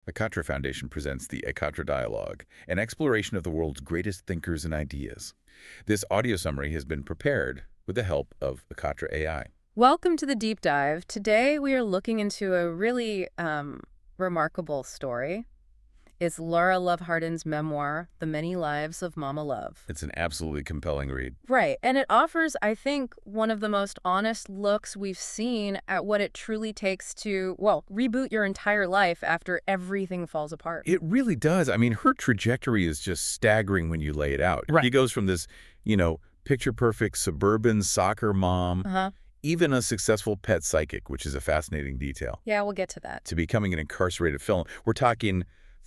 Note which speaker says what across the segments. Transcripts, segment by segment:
Speaker 1: Ekatra Foundation presents the Ekatra Dialogue, an exploration of the world's greatest thinkers and ideas. This audio summary has been prepared with the help of Ekatra AI.
Speaker 2: Welcome to the deep dive. Today we are looking into a really remarkable story. It's Laura Love Hardin's memoir, The Many Lives of Mama Love.
Speaker 1: It's an absolutely compelling read.
Speaker 2: Right, and it offers, I think, one of the most honest looks we've seen at what it truly takes to, well, reboot your entire life after everything falls apart.
Speaker 1: It really does. I mean, her trajectory is just staggering when you lay it out.
Speaker 2: Right.
Speaker 1: She goes from this, picture-perfect suburban soccer mom, even a successful pet psychic, which is a fascinating detail,
Speaker 2: Yeah, we'll get to that.
Speaker 1: to becoming an incarcerated felon. We're talking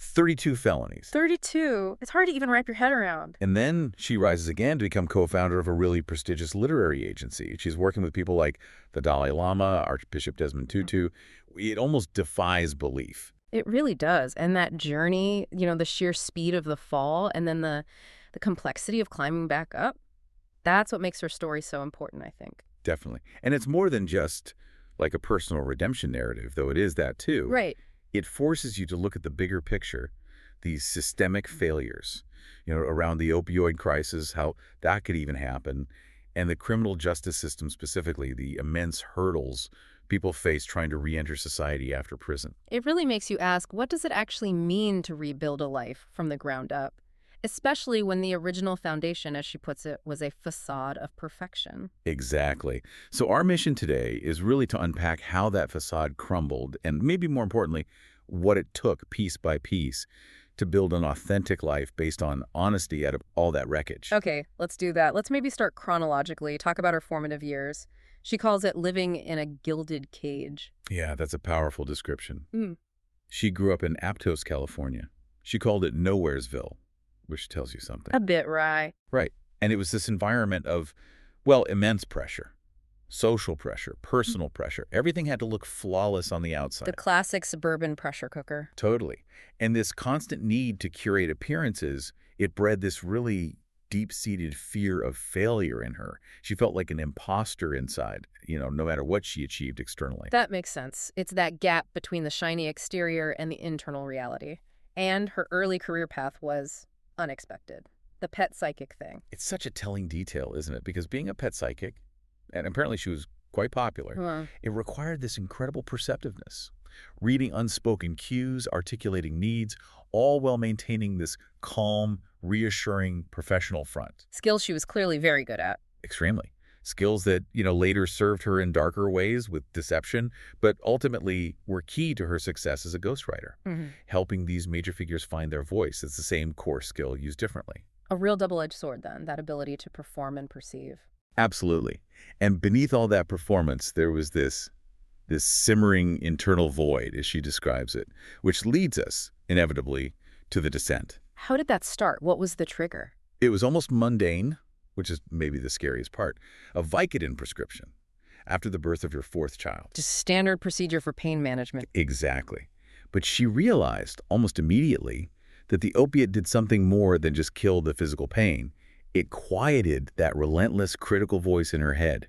Speaker 1: 32 felonies.
Speaker 2: 32. It's hard to even wrap your head around.
Speaker 1: And then she rises again to become co-founder of a really prestigious literary agency. She's working with people like the Dalai Lama, Archbishop Desmond Tutu. It almost defies belief.
Speaker 2: It really does. And that journey, the sheer speed of the fall and then the complexity of climbing back up, that's what makes her story so important, I think.
Speaker 1: Definitely. And it's more than just like a personal redemption narrative, though it is that too.
Speaker 2: Right.
Speaker 1: It forces you to look at the bigger picture, these systemic failures, around the opioid crisis, how that could even happen, and the criminal justice system specifically, the immense hurdles people face trying to re-enter society after prison.
Speaker 2: It really makes you ask, what does it actually mean to rebuild a life from the ground up? Especially when the original foundation, as she puts it, was a facade of perfection.
Speaker 1: Exactly. So our mission today is really to unpack how that facade crumbled and maybe more importantly, what it took piece by piece to build an authentic life based on honesty out of all that wreckage.
Speaker 2: Okay, let's do that. Let's maybe start chronologically, talk about her formative years. She calls it living in a gilded cage.
Speaker 1: Yeah, that's a powerful description.
Speaker 2: Mm.
Speaker 1: She grew up in Aptos, California. She called it Nowheresville, which tells you something.
Speaker 2: A bit wry.
Speaker 1: Right. And it was this environment of, well, immense pressure, social pressure, personal pressure. Everything had to look flawless on the outside.
Speaker 2: The classic suburban pressure cooker.
Speaker 1: Totally. And this constant need to curate appearances, it bred this really deep-seated fear of failure in her. She felt like an imposter inside, no matter what she achieved externally.
Speaker 2: That makes sense. It's that gap between the shiny exterior and the internal reality. And her early career path was unexpected. The pet psychic thing.
Speaker 1: It's such a telling detail, isn't it? Because being a pet psychic, and apparently she was quite popular, it required this incredible perceptiveness, reading unspoken cues, articulating needs, all while maintaining this calm, reassuring professional front.
Speaker 2: Skills she was clearly very good at.
Speaker 1: Extremely. Skills that, later served her in darker ways with deception, but ultimately were key to her success as a ghostwriter, helping these major figures find their voice. It's the same core skill used differently.
Speaker 2: A real double-edged sword, then, that ability to perform and perceive.
Speaker 1: Absolutely. And beneath all that performance, there was this simmering internal void, as she describes it, which leads us, inevitably, to the descent.
Speaker 2: How did that start? What was the trigger?
Speaker 1: It was almost mundane, which is maybe the scariest part, a Vicodin prescription after the birth of your fourth child.
Speaker 2: Just standard procedure for pain management.
Speaker 1: Exactly. But she realized almost immediately that the opiate did something more than just kill the physical pain. It quieted that relentless critical voice in her head.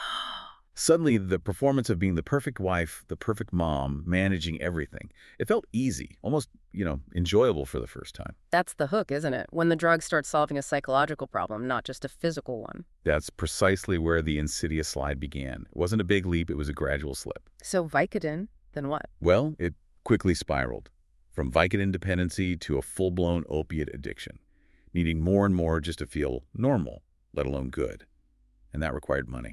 Speaker 1: Suddenly, the performance of being the perfect wife, the perfect mom, managing everything, it felt easy, almost, enjoyable for the first time.
Speaker 2: That's the hook, isn't it? When the drug starts solving a psychological problem, not just a physical one.
Speaker 1: That's precisely where the insidious slide began. It wasn't a big leap, it was a gradual slip.
Speaker 2: So Vicodin, then what?
Speaker 1: Well, it quickly spiraled from Vicodin dependency to a full-blown opiate addiction, needing more and more just to feel normal, let alone good. And that required money.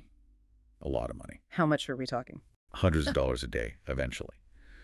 Speaker 1: A lot of money.
Speaker 2: How much are we talking?
Speaker 1: Hundreds of dollars a day, eventually.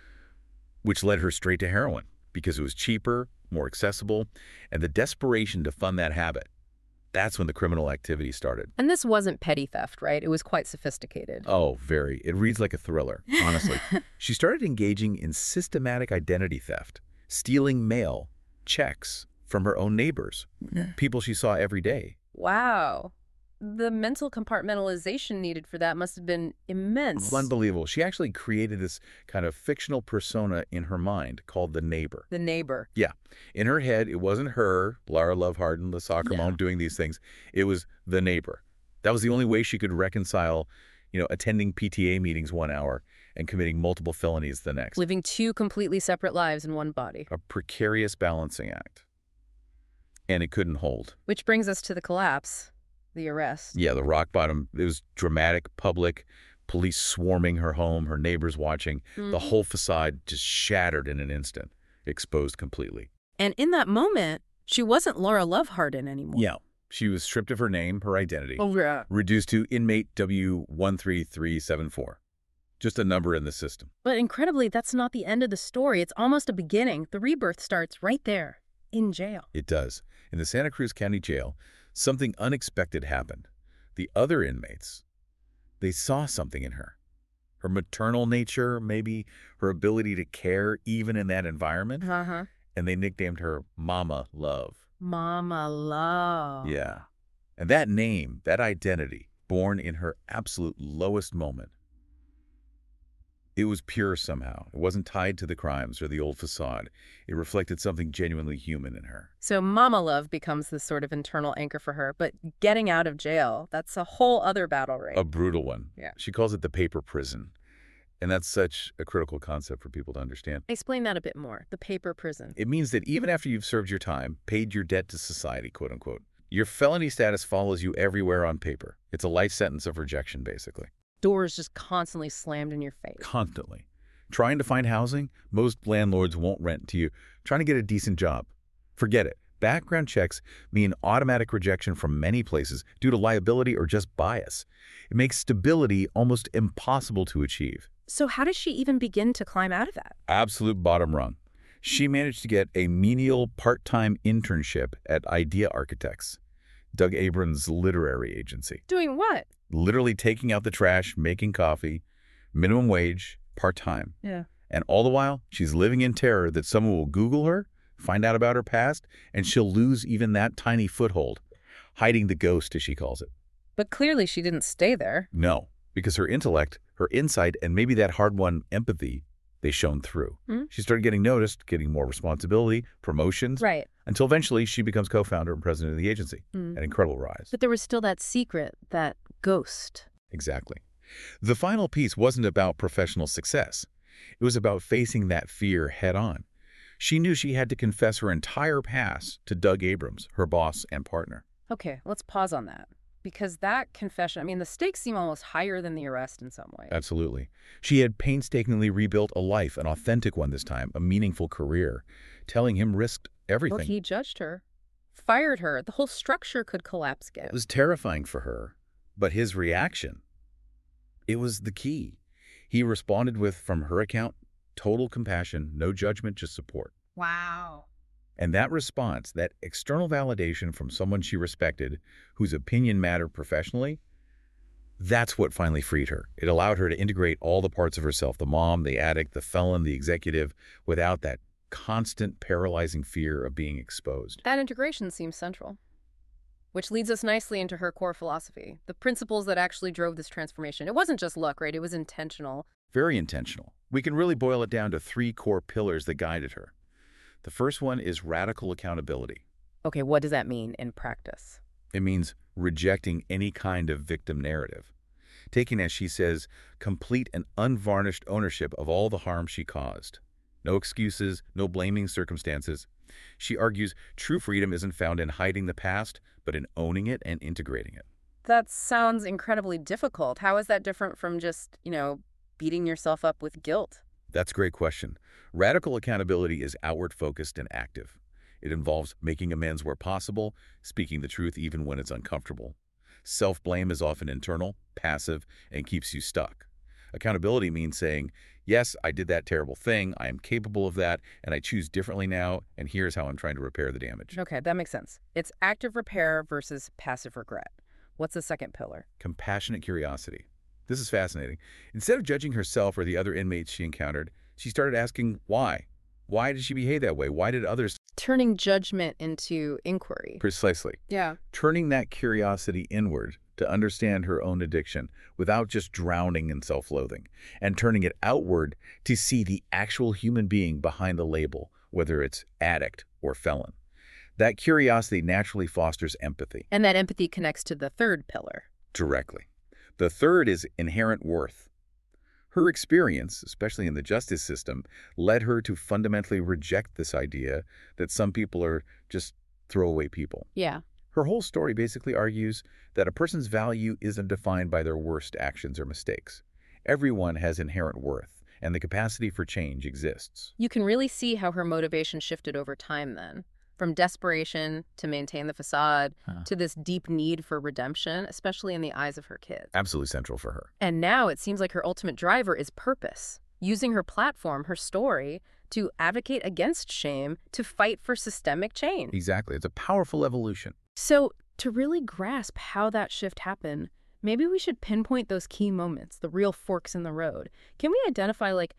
Speaker 1: Which led her straight to heroin because it was cheaper, more accessible, and the desperation to fund that habit. That's when the criminal activity started.
Speaker 2: And this wasn't petty theft, right? It was quite sophisticated.
Speaker 1: Oh, very. It reads like a thriller, honestly. She started engaging in systematic identity theft, stealing mail, checks from her own neighbors, people she saw every day.
Speaker 2: Wow. The mental compartmentalization needed for that must have been immense.
Speaker 1: Unbelievable. She actually created this kind of fictional persona in her mind called the neighbor.
Speaker 2: The neighbor.
Speaker 1: Yeah. In her head, it wasn't her, Laura Love Hardin, the soccer mom, doing these things. It was the neighbor. That was the only way she could reconcile, attending PTA meetings 1 hour and committing multiple felonies the next.
Speaker 2: Living two completely separate lives in one body.
Speaker 1: A precarious balancing act. And it couldn't hold.
Speaker 2: Which brings us to the collapse, the arrest.
Speaker 1: Yeah, the rock bottom. It was dramatic, public, police swarming her home, her neighbors watching. The whole facade just shattered in an instant, exposed completely.
Speaker 2: And in that moment, she wasn't Laura Love Hardin anymore.
Speaker 1: Yeah, she was stripped of her name, her identity,
Speaker 2: Oh, yeah.
Speaker 1: reduced to inmate W13374. Just a number in the system.
Speaker 2: But incredibly, that's not the end of the story. It's almost a beginning. The rebirth starts right there, in jail.
Speaker 1: It does. In the Santa Cruz County Jail, something unexpected happened. The other inmates, they saw something in her. Her maternal nature, maybe her ability to care even in that environment.
Speaker 2: Uh-huh.
Speaker 1: And they nicknamed her Mama Love.
Speaker 2: Mama Love.
Speaker 1: Yeah. And that name, that identity, born in her absolute lowest moment, it was pure somehow. It wasn't tied to the crimes or the old facade. It reflected something genuinely human in her.
Speaker 2: So Mama Love becomes this sort of internal anchor for her. But getting out of jail, that's a whole other battle, right?
Speaker 1: A brutal one.
Speaker 2: Yeah.
Speaker 1: She calls it the paper prison. And that's such a critical concept for people to understand.
Speaker 2: Explain that a bit more, the paper prison.
Speaker 1: It means that even after you've served your time, paid your debt to society, quote unquote, your felony status follows you everywhere on paper. It's a life sentence of rejection, basically.
Speaker 2: Doors just constantly slammed in your face.
Speaker 1: Constantly. Trying to find housing, most landlords won't rent to you. Trying to get a decent job, forget it. Background checks mean automatic rejection from many places due to liability or just bias. It makes stability almost impossible to achieve.
Speaker 2: So how does she even begin to climb out of that?
Speaker 1: Absolute bottom rung. She managed to get a menial part-time internship at Idea Architects, Doug Abrams' literary agency.
Speaker 2: Doing what?
Speaker 1: Literally taking out the trash, making coffee, minimum wage, part-time.
Speaker 2: Yeah.
Speaker 1: And all the while, she's living in terror that someone will Google her, find out about her past, and she'll lose even that tiny foothold, hiding the ghost, as she calls it.
Speaker 2: But clearly she didn't stay there.
Speaker 1: No, because her intellect, her insight, and maybe that hard-won empathy, they shone through. She started getting noticed, getting more responsibility, promotions,
Speaker 2: Right.
Speaker 1: until eventually she becomes co-founder and president of the agency. An incredible rise.
Speaker 2: But there was still that secret, that ghost.
Speaker 1: Exactly. The final piece wasn't about professional success. It was about facing that fear head-on. She knew she had to confess her entire past to Doug Abrams, her boss and partner.
Speaker 2: Okay, let's pause on that. Because that confession, I mean, the stakes seem almost higher than the arrest in some way.
Speaker 1: Absolutely. She had painstakingly rebuilt a life, an authentic one this time, a meaningful career. Telling him risked everything.
Speaker 2: Well, he judged her, fired her. The whole structure could collapse again.
Speaker 1: It was terrifying for her, but his reaction, it was the key. He responded with, from her account, total compassion, no judgment, just support.
Speaker 2: Wow.
Speaker 1: And that response, that external validation from someone she respected, whose opinion mattered professionally, that's what finally freed her. It allowed her to integrate all the parts of herself, the mom, the addict, the felon, the executive, without that constant paralyzing fear of being exposed.
Speaker 2: That integration seems central. Which leads us nicely into her core philosophy, the principles that actually drove this transformation. It wasn't just luck, right? It was intentional.
Speaker 1: Very intentional. We can really boil it down to 3 core pillars that guided her. The first one is radical accountability.
Speaker 2: Okay, what does that mean in practice?
Speaker 1: It means rejecting any kind of victim narrative. Taking, as she says, complete and unvarnished ownership of all the harm she caused. No excuses, no blaming circumstances. She argues true freedom isn't found in hiding the past, but in owning it and integrating it.
Speaker 2: That sounds incredibly difficult. How is that different from just, beating yourself up with guilt?
Speaker 1: That's a great question. Radical accountability is outward-focused and active. It involves making amends where possible, speaking the truth even when it's uncomfortable. Self-blame is often internal, passive, and keeps you stuck. Accountability means saying, yes, I did that terrible thing, I am capable of that, and I choose differently now, and here's how I'm trying to repair the damage.
Speaker 2: Okay, that makes sense. It's active repair versus passive regret. What's the second pillar?
Speaker 1: Compassionate curiosity. This is fascinating. Instead of judging herself or the other inmates she encountered, she started asking why. Why did she behave that way? Why did others?
Speaker 2: Turning judgment into inquiry.
Speaker 1: Precisely.
Speaker 2: Yeah.
Speaker 1: Turning that curiosity inward to understand her own addiction without just drowning in self-loathing, and turning it outward to see the actual human being behind the label, whether it's addict or felon. That curiosity naturally fosters empathy.
Speaker 2: And that empathy connects to the third pillar.
Speaker 1: Directly. The third is inherent worth. Her experience, especially in the justice system, led her to fundamentally reject this idea that some people are just throwaway people.
Speaker 2: Yeah.
Speaker 1: Her whole story basically argues that a person's value isn't defined by their worst actions or mistakes. Everyone has inherent worth, and the capacity for change exists.
Speaker 2: You can really see how her motivation shifted over time then. From desperation to maintain the facade to this deep need for redemption, especially in the eyes of her kids.
Speaker 1: Absolutely central for her.
Speaker 2: And now it seems like her ultimate driver is purpose, using her platform, her story, to advocate against shame, to fight for systemic change.
Speaker 1: Exactly. It's a powerful evolution.
Speaker 2: So to really grasp how that shift happened, maybe we should pinpoint those key moments, the real forks in the road. Can we identify like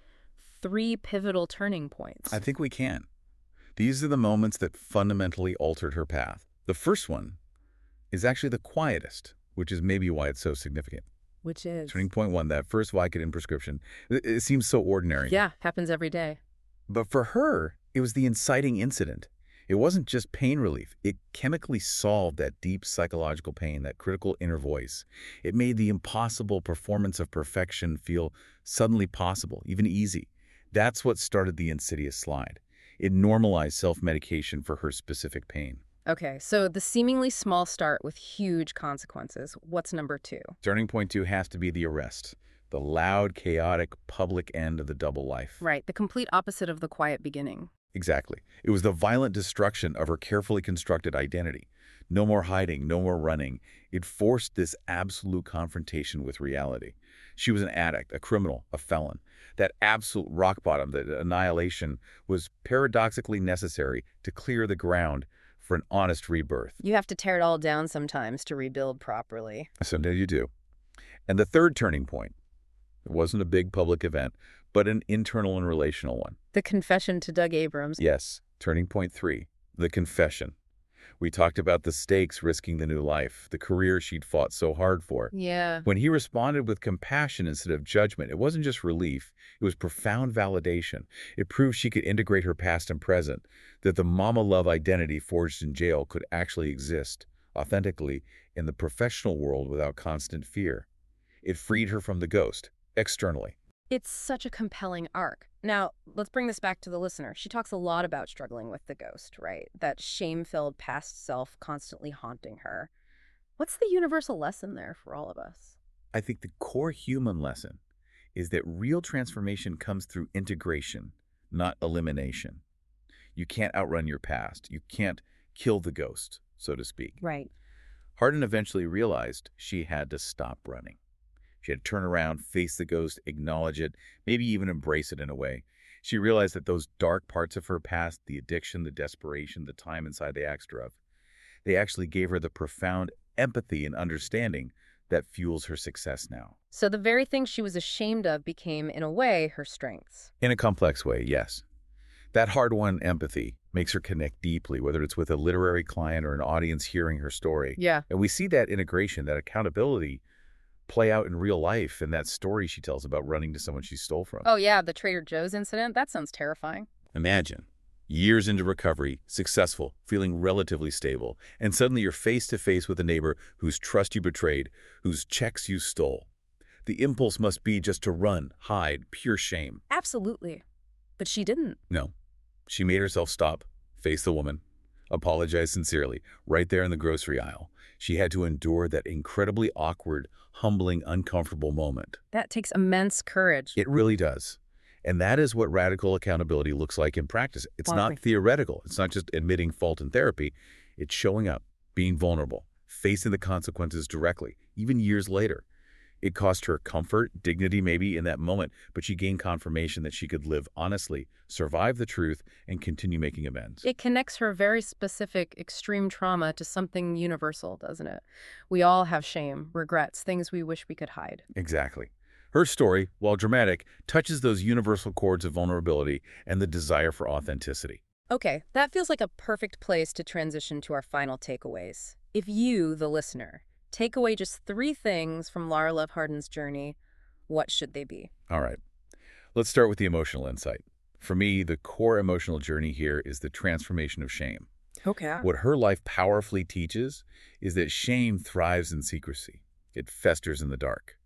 Speaker 2: 3 pivotal turning points?
Speaker 1: I think we can. These are the moments that fundamentally altered her path. The first one is actually the quietest, which is maybe why it's so significant.
Speaker 2: Which is?
Speaker 1: Turning point 1, that first Vicodin prescription. It seems so ordinary.
Speaker 2: Yeah, happens every day.
Speaker 1: But for her, it was the inciting incident. It wasn't just pain relief. It chemically solved that deep psychological pain, that critical inner voice. It made the impossible performance of perfection feel suddenly possible, even easy. That's what started the insidious slide. It normalized self-medication for her specific pain.
Speaker 2: Okay, so the seemingly small start with huge consequences. What's number 2?
Speaker 1: Turning point 2 has to be the arrest. The loud, chaotic, public end of the double life.
Speaker 2: Right, the complete opposite of the quiet beginning.
Speaker 1: Exactly. It was the violent destruction of her carefully constructed identity. No more hiding, no more running. It forced this absolute confrontation with reality. She was an addict, a criminal, a felon. That absolute rock bottom, that annihilation, was paradoxically necessary to clear the ground for an honest rebirth.
Speaker 2: You have to tear it all down sometimes to rebuild properly.
Speaker 1: Someday you do. And the third turning point, it wasn't a big public event, but an internal and relational one.
Speaker 2: The confession to Doug Abrams.
Speaker 1: Yes, turning point 3, the confession. We talked about the stakes risking the new life, the career she'd fought so hard for.
Speaker 2: Yeah.
Speaker 1: When he responded with compassion instead of judgment, it wasn't just relief, it was profound validation. It proved she could integrate her past and present, that the mama love identity forged in jail could actually exist authentically in the professional world without constant fear. It freed her from the ghost, externally.
Speaker 2: It's such a compelling arc. Now, let's bring this back to the listener. She talks a lot about struggling with the ghost, right? That shame-filled past self constantly haunting her. What's the universal lesson there for all of us?
Speaker 1: I think the core human lesson is that real transformation comes through integration, not elimination. You can't outrun your past. You can't kill the ghost, so to speak.
Speaker 2: Right.
Speaker 1: Hardin eventually realized she had to stop running. She had to turn around, face the ghost, acknowledge it, maybe even embrace it in a way. She realized that those dark parts of her past, the addiction, the desperation, the time inside the axe drove, they actually gave her the profound empathy and understanding that fuels her success now.
Speaker 2: So the very thing she was ashamed of became, in a way, her strengths.
Speaker 1: In a complex way, yes. That hard-won empathy makes her connect deeply, whether it's with a literary client or an audience hearing her story.
Speaker 2: Yeah.
Speaker 1: And we see that integration, that accountability, play out in real life in that story she tells about running to someone she stole from.
Speaker 2: Oh, yeah, the Trader Joe's incident? That sounds terrifying.
Speaker 1: Imagine, years into recovery, successful, feeling relatively stable, and suddenly you're face-to-face with a neighbor whose trust you betrayed, whose checks you stole. The impulse must be just to run, hide, pure shame.
Speaker 2: Absolutely. But she didn't.
Speaker 1: No. She made herself stop, face the woman, apologize sincerely, right there in the grocery aisle. She had to endure that incredibly awkward, humbling, uncomfortable moment.
Speaker 2: That takes immense courage.
Speaker 1: It really does. And that is what radical accountability looks like in practice. It's not theoretical. It's not just admitting fault in therapy. It's showing up, being vulnerable, facing the consequences directly, even years later. It cost her comfort, dignity maybe in that moment, but she gained confirmation that she could live honestly, survive the truth, and continue making amends.
Speaker 2: It connects her very specific extreme trauma to something universal, doesn't it? We all have shame, regrets, things we wish we could hide.
Speaker 1: Exactly. Her story, while dramatic, touches those universal chords of vulnerability and the desire for authenticity.
Speaker 2: Okay, that feels like a perfect place to transition to our final takeaways. If you, the listener, take away just 3 things from Lara Love Hardin's journey, what should they be?
Speaker 1: All right. Let's start with the emotional insight. For me, the core emotional journey here is the transformation of shame.
Speaker 2: Okay.
Speaker 1: What her life powerfully teaches is that shame thrives in secrecy. It festers in the dark.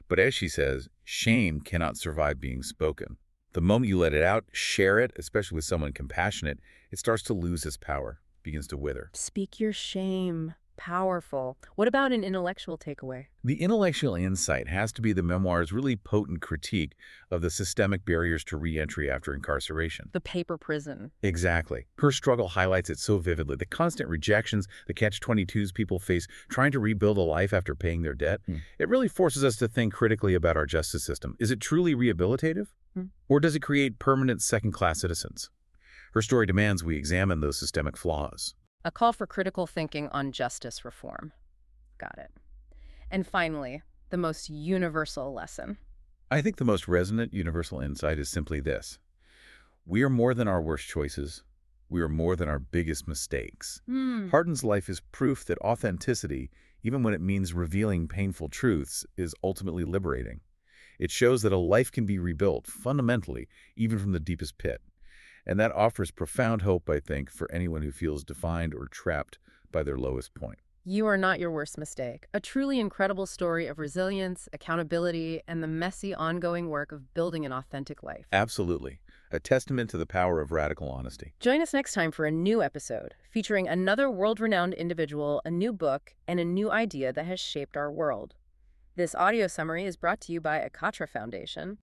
Speaker 1: But as she says, shame cannot survive being spoken. The moment you let it out, share it, especially with someone compassionate, it starts to lose its power, begins to wither.
Speaker 2: Speak your shame. Powerful. What about an intellectual takeaway?
Speaker 1: The intellectual insight has to be the memoir's really potent critique of the systemic barriers to re-entry after incarceration.
Speaker 2: The paper prison.
Speaker 1: Exactly. Her struggle highlights it so vividly. The constant rejections, the catch-22s people face trying to rebuild a life after paying their debt. It really forces us to think critically about our justice system. Is it truly rehabilitative? Or does it create permanent second-class citizens? Her story demands we examine those systemic flaws.
Speaker 2: A call for critical thinking on justice reform. Got it. And finally, the most universal lesson.
Speaker 1: I think the most resonant universal insight is simply this. We are more than our worst choices. We are more than our biggest mistakes. Hardin's life is proof that authenticity, even when it means revealing painful truths, is ultimately liberating. It shows that a life can be rebuilt fundamentally, even from the deepest pit. And that offers profound hope, I think, for anyone who feels defined or trapped by their lowest point.
Speaker 2: You are not your worst mistake. A truly incredible story of resilience, accountability, and the messy ongoing work of building an authentic life.
Speaker 1: Absolutely. A testament to the power of radical honesty.
Speaker 2: Join us next time for a new episode featuring another world-renowned individual, a new book, and a new idea that has shaped our world. This audio summary is brought to you by Akatra Foundation.